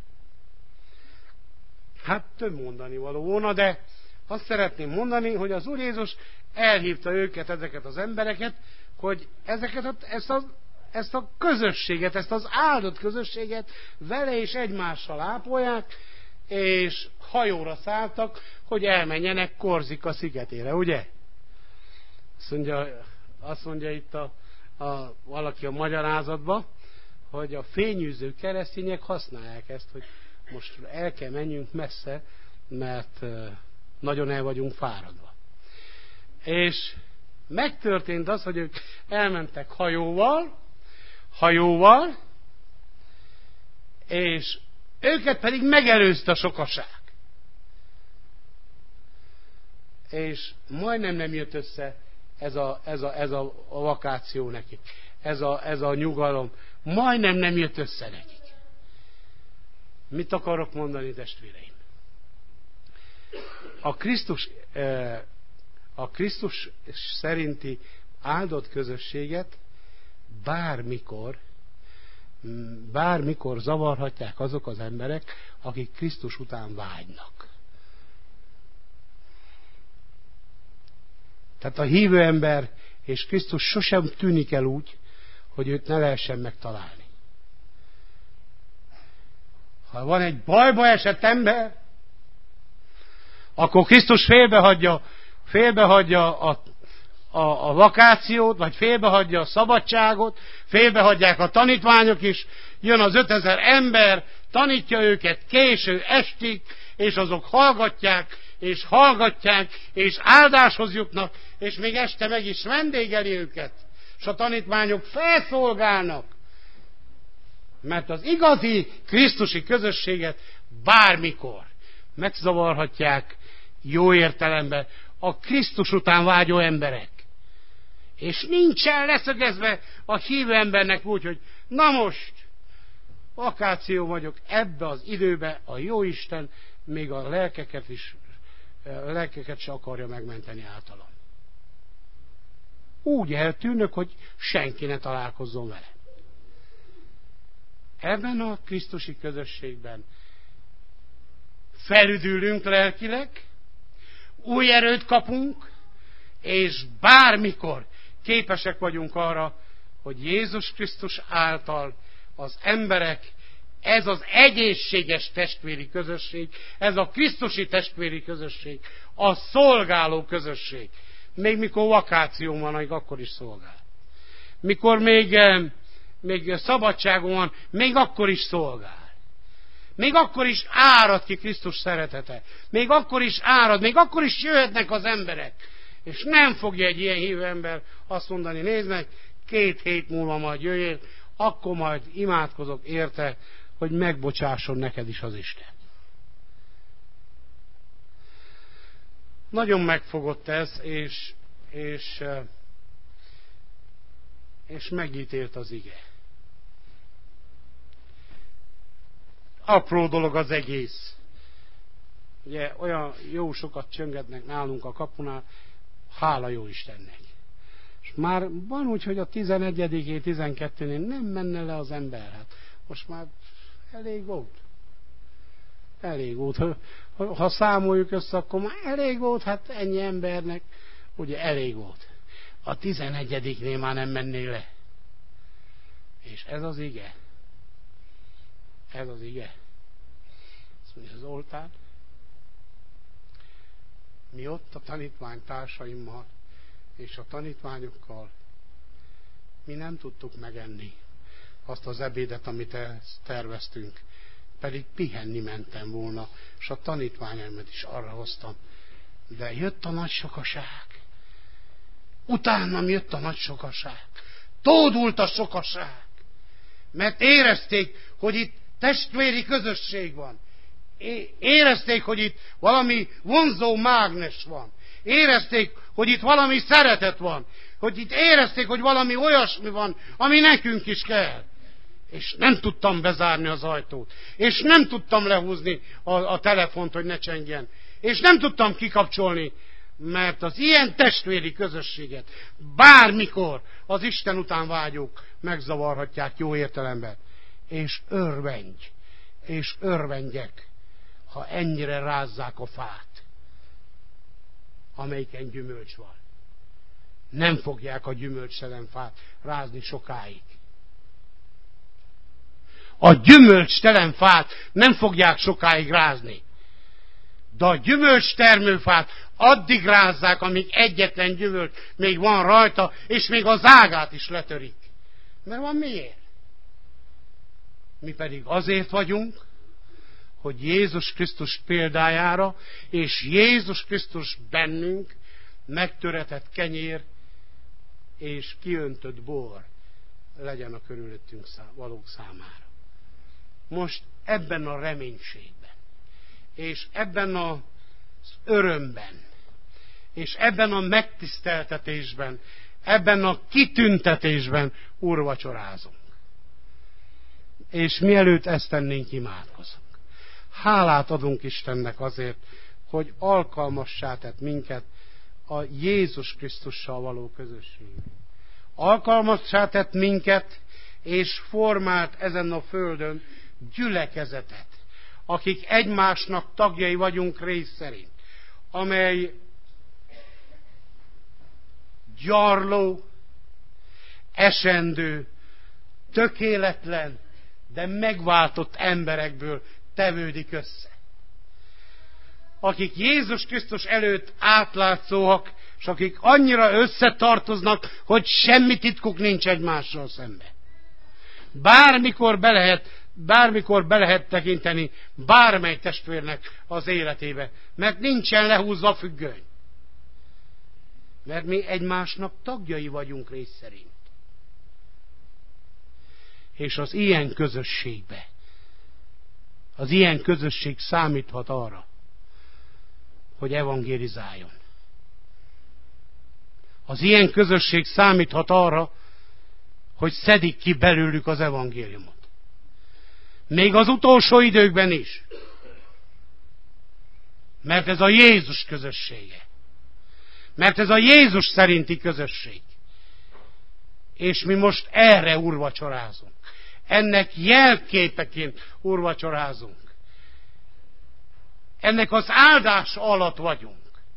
Hát több mondani való volna, de azt szeretném mondani, hogy az Úr Jézus elhívta őket, ezeket az embereket, hogy ezeket a, ezt, a, ezt a közösséget, ezt az áldott közösséget vele és egymással ápolják, és hajóra szálltak, hogy elmenjenek Korzika szigetére, ugye? Azt mondja, azt mondja itt a, a, valaki a magyarázatban, hogy a fényűző keresztények használják ezt, hogy most el kell menjünk messze, mert nagyon el vagyunk fáradva. És megtörtént az, hogy ők elmentek hajóval, hajóval, és őket pedig megelőzte a sokaság. És majdnem nem jött össze ez a, ez a, ez a, a vakáció nekik. Ez a, ez a nyugalom. Majdnem nem jött össze nekik. Mit akarok mondani, testvéreim? A Krisztus, a Krisztus szerinti áldott közösséget bármikor, bármikor zavarhatják azok az emberek, akik Krisztus után vágynak. Tehát a hívő ember és Krisztus sosem tűnik el úgy, hogy őt ne lehessen megtalálni. Ha van egy bajba esett ember, akkor Krisztus félbehagyja, félbehagyja a, a, a vakációt, vagy félbehagyja a szabadságot, félbehagyják a tanítványok is, jön az ötezer ember, tanítja őket késő estig, és azok hallgatják, és hallgatják, és áldáshoz jutnak, és még este meg is vendégeli őket, és a tanítványok felszolgálnak. Mert az igazi krisztusi közösséget bármikor megzavarhatják jó értelemben a Krisztus után vágyó emberek. És nincsen leszögezve a hívő embernek úgy, hogy na most, vakáció vagyok, ebbe az időbe a Jóisten még a lelkeket is, a lelkeket se akarja megmenteni általam. Úgy eltűnök, hogy senki ne találkozzon vele. Ebben a krisztusi közösségben felüdülünk lelkileg, új erőt kapunk, és bármikor képesek vagyunk arra, hogy Jézus Krisztus által az emberek, ez az egészséges testvéri közösség, ez a krisztusi testvéri közösség, a szolgáló közösség. Még mikor vakáció van, még akkor is szolgál. Mikor még, még szabadságon van, még akkor is szolgál. Még akkor is árad ki Krisztus szeretete. Még akkor is árad, még akkor is jöhetnek az emberek. És nem fogja egy ilyen hívő ember azt mondani, nézd meg, két hét múlva majd jöjjél, akkor majd imádkozok érte, hogy megbocsásson neked is az Isten. Nagyon megfogott ez, és, és, és megítélt az ige. Apró dolog az egész. Ugye olyan jó sokat csöngetnek nálunk a kapunál, hála jó Istennek. És már van úgy, hogy a tizenegyedikén, tizenkettőnél nem menne le az ember. Hát most már elég volt. Elég volt. Ha, ha számoljuk össze, akkor már elég volt, hát ennyi embernek, ugye elég volt. A tizenegyediknél már nem menné le. És ez az ige. Ez az ige. Azt mondja az oltár. Mi ott a tanítványtársaimmal és a tanítványokkal mi nem tudtuk megenni azt az ebédet, amit terveztünk. Pedig pihenni mentem volna, és a tanítványaimat is arra hoztam. De jött a nagy sokaság. Utánam jött a nagy sokaság. Tódult a sokaság. Mert érezték, hogy itt testvéri közösség van. Érezték, hogy itt valami vonzó mágnes van. Érezték, hogy itt valami szeretet van. Hogy itt érezték, hogy valami olyasmi van, ami nekünk is kell. És nem tudtam bezárni az ajtót. És nem tudtam lehúzni a, a telefont, hogy ne csengjen. És nem tudtam kikapcsolni, mert az ilyen testvéri közösséget bármikor az Isten után vágyók megzavarhatják jó értelemben. És örvendj, és örvendjek, ha ennyire rázzák a fát, amelyiken gyümölcs van. Nem fogják a gyümölcstelen fát rázni sokáig. A gyümölcstelen fát nem fogják sokáig rázni. De a gyümölcstermőfát addig rázzák, amíg egyetlen gyümölcs még van rajta, és még az ágát is letörik. Mert van miért? Mi pedig azért vagyunk, hogy Jézus Krisztus példájára, és Jézus Krisztus bennünk megtöretett kenyér és kiöntött bor legyen a körülöttünk valók számára. Most ebben a reménységben, és ebben az örömben, és ebben a megtiszteltetésben, ebben a kitüntetésben úrvacsorázunk. És mielőtt ezt tennénk, imádkozunk. Hálát adunk Istennek azért, hogy alkalmassá tett minket a Jézus Krisztussal való közösségre. Alkalmassá tett minket, és formált ezen a földön gyülekezetet, akik egymásnak tagjai vagyunk rész szerint, amely gyarló, esendő, tökéletlen, de megváltott emberekből tevődik össze. Akik Jézus Krisztus előtt átlátszóak, és akik annyira összetartoznak, hogy semmi titkuk nincs egymással szemben. Bármikor be lehet, bármikor be lehet tekinteni bármely testvérnek az életébe, mert nincsen lehúzva függöny. Mert mi egymásnak tagjai vagyunk rész szerint. És az ilyen közösségbe Az ilyen közösség számíthat arra, hogy evangélizáljon. Az ilyen közösség számíthat arra, hogy szedik ki belőlük az evangéliumot. Még az utolsó időkben is. Mert ez a Jézus közössége. Mert ez a Jézus szerinti közösség. És mi most erre úrvacsorázunk. Ennek jelképeként úrvacsorázunk. Ennek az áldás alatt vagyunk.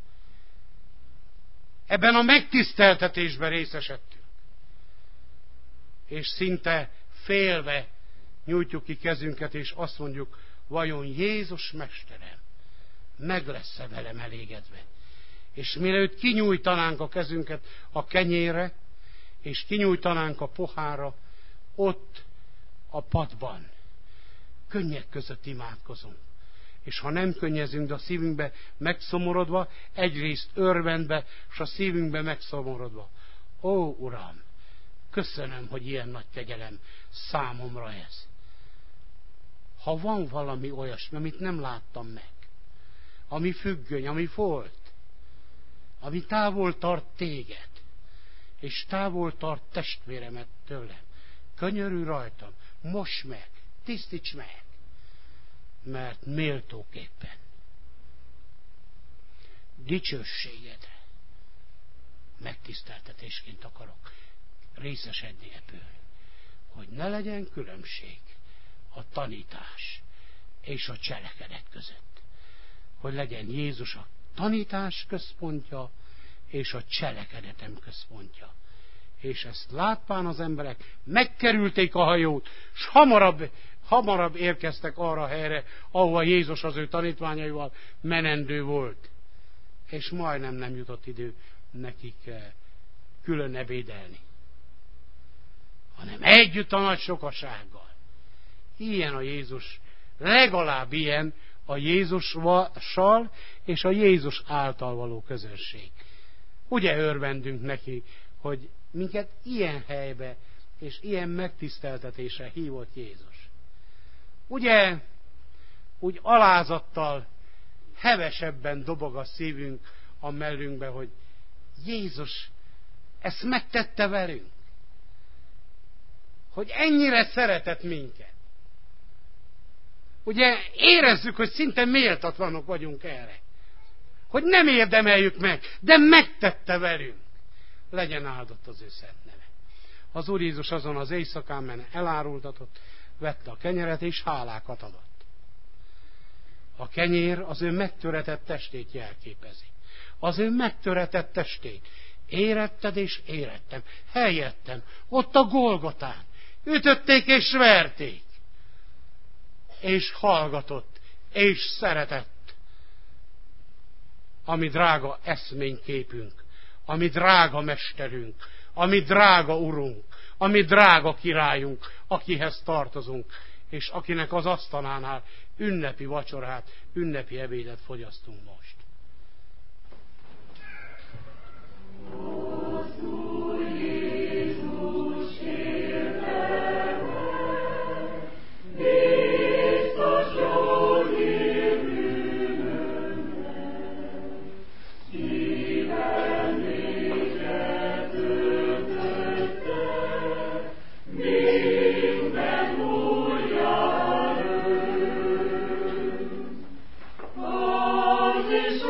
Ebben a megtiszteltetésben részesedtünk. És szinte félve nyújtjuk ki kezünket, és azt mondjuk, vajon Jézus Mesterem meg lesz-e velem elégedve? És mielőtt kinyújtanánk a kezünket a kenyérre, és kinyújtanánk a pohárra, ott a padban könnyek között imádkozunk. És ha nem könnyezünk, de a szívünkbe megszomorodva, egyrészt örvendve, és a szívünkbe megszomorodva. Ó, Uram, köszönöm, hogy ilyen nagy kegyelem számomra ez. Ha van valami olyasmi, amit nem láttam meg, ami függöny, ami volt, ami távol tart téged, és távol tart testvéremet tőlem, könyörülj rajtam, moss meg, tisztíts meg, mert méltóképpen dicsőségedre megtiszteltetésként akarok részesedni ebből, hogy ne legyen különbség a tanítás és a cselekedet között. Hogy legyen Jézus a tanítás központja és a cselekedetem központja. És ezt látván az emberek megkerülték a hajót, és hamarabb, hamarabb érkeztek arra a helyre, ahova Jézus az ő tanítványaival menendő volt. És majdnem nem jutott idő nekik külön ebédelni, hanem együtt a nagy sokasággal. Ilyen a Jézus, legalább ilyen a Jézussal és a Jézus által való közösség. Ugye örvendünk neki, hogy minket ilyen helybe és ilyen megtiszteltetésre hívott Jézus. Ugye úgy alázattal, hevesebben dobog a szívünk a mellünkbe, hogy Jézus ezt megtette velünk. Hogy ennyire szeretett minket. Ugye érezzük, hogy szinte méltatlanok vagyunk erre. Hogy nem érdemeljük meg, de megtette velünk. Legyen áldott az ő szent neve. Az Úr Jézus azon az éjszakán, mert elárultatott, vette a kenyeret és hálákat adott. A kenyér az ő megtöretett testét jelképezi. Az ő megtöretett testét. Éretted és érettem. Helyettem. Ott a Golgotán. Ütötték és verték. És hallgatott. És szeretett. Ami drága eszményképünk. Ami drága mesterünk. Ami drága urunk. Ami drága királyunk. Akihez tartozunk. És akinek az asztalánál ünnepi vacsorát, ünnepi ebédet fogyasztunk most. This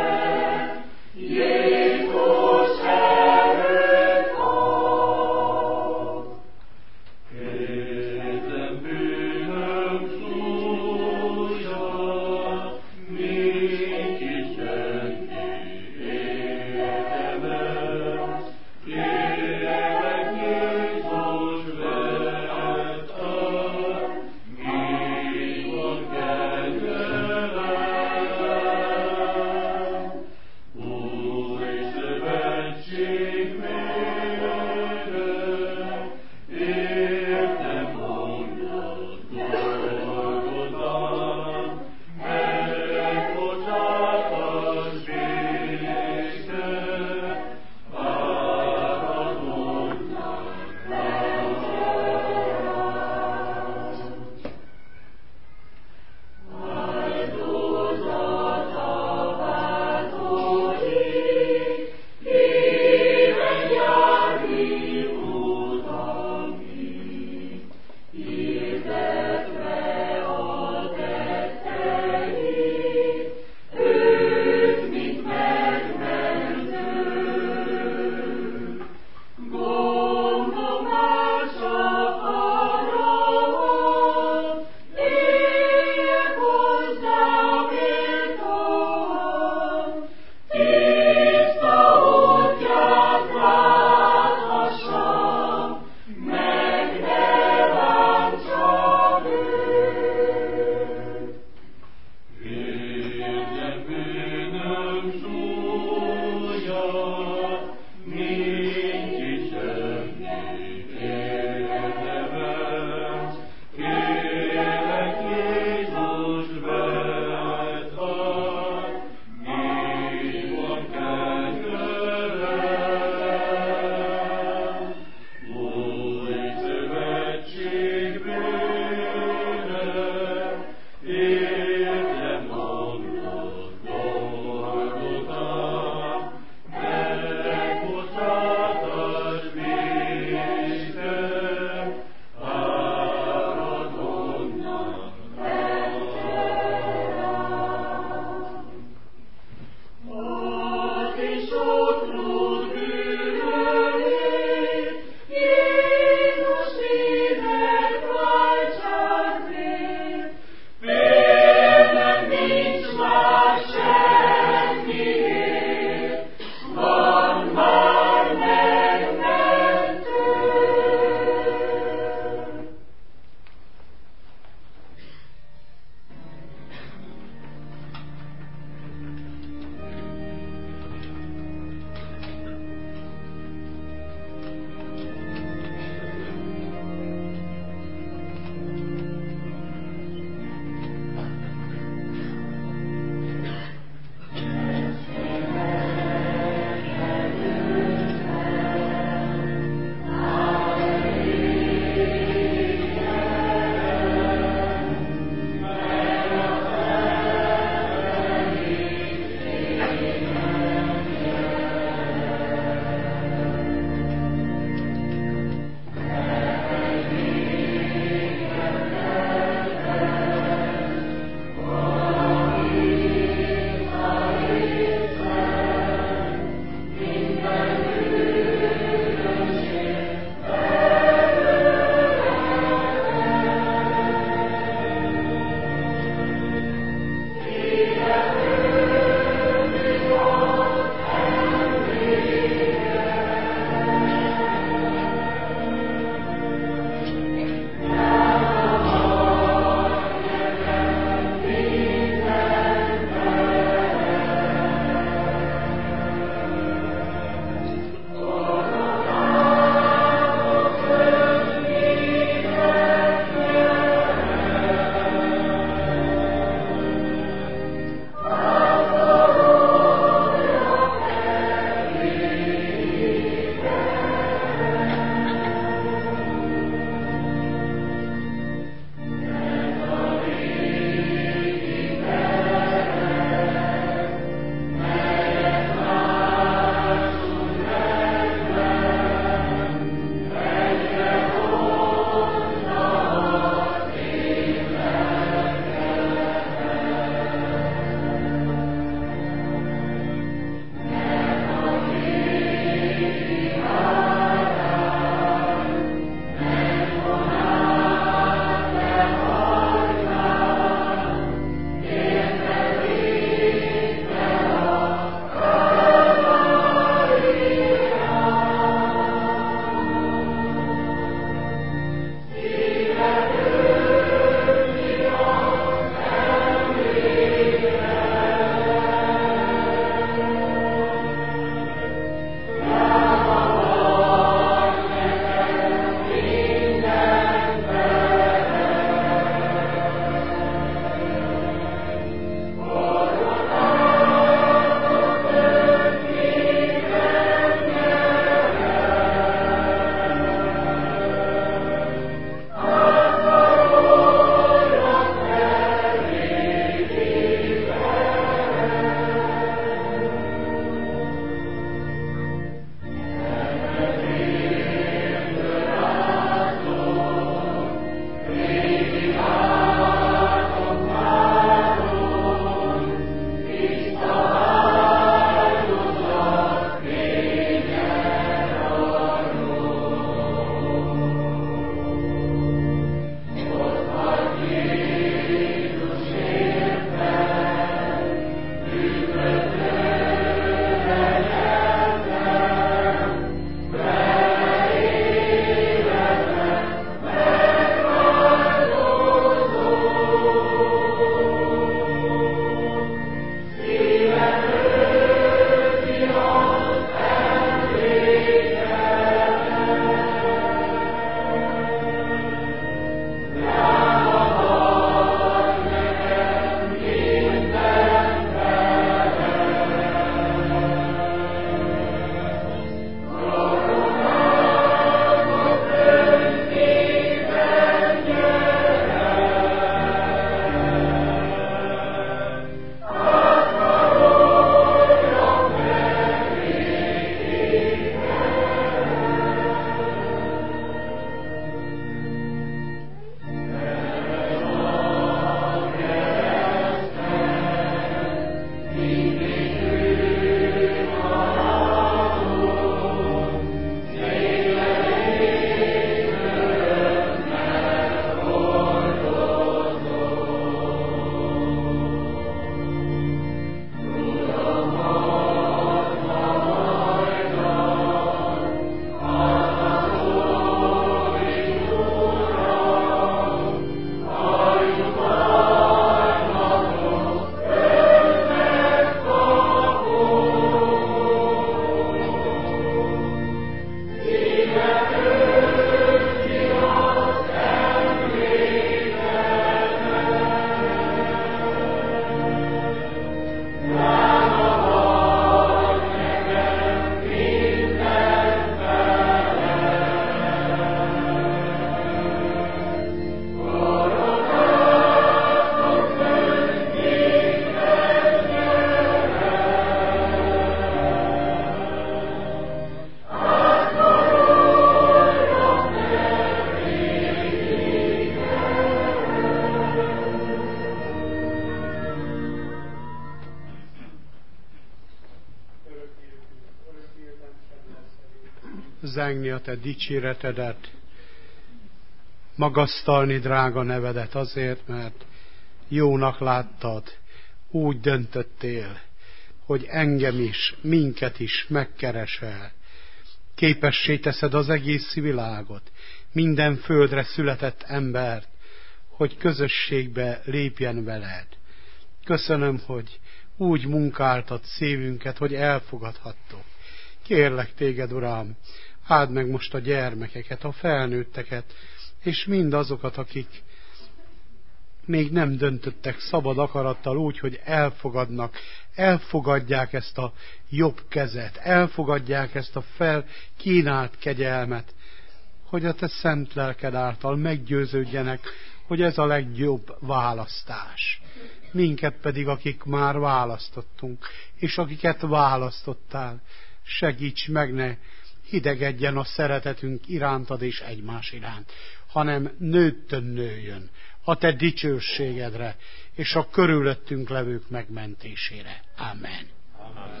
zengni a te dicséretedet, magasztalni drága nevedet azért, mert jónak láttad, úgy döntöttél, hogy engem is, minket is megkeresel. Képessé teszed az egész világot, minden földre született embert, hogy közösségbe lépjen veled. Köszönöm, hogy úgy munkáltad szívünket, hogy elfogadhattok. Kérlek téged, Uram, áld meg most a gyermekeket, a felnőtteket, és mindazokat, akik még nem döntöttek szabad akarattal úgy, hogy elfogadnak, elfogadják ezt a jobb kezet, elfogadják ezt a felkínált kegyelmet, hogy a te szent lelked által meggyőződjenek, hogy ez a legjobb választás. Minket pedig, akik már választottunk, és akiket választottál, segíts meg, ne hidegedjen a szeretetünk irántad és egymás iránt, hanem nőttön nőjön a te dicsőségedre, és a körülöttünk levők megmentésére. Amen. Amen.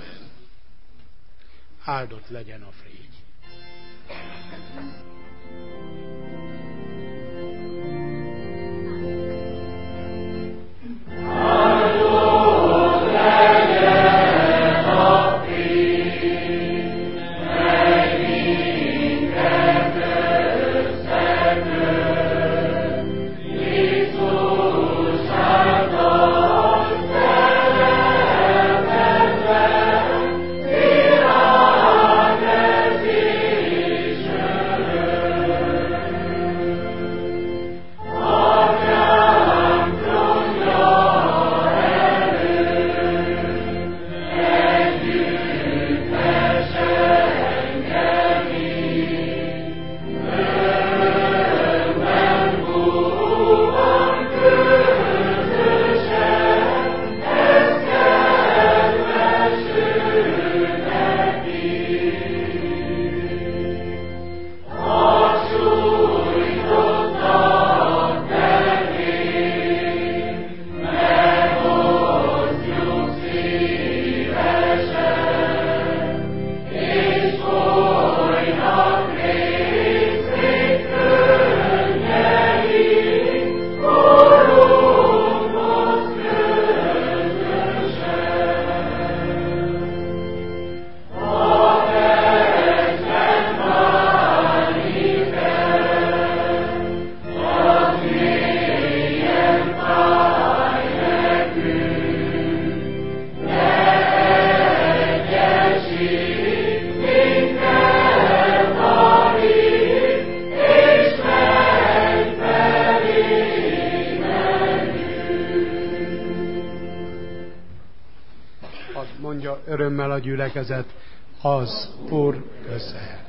Áldott legyen a Frégy. Örömmel a gyülekezet, az Úr közel.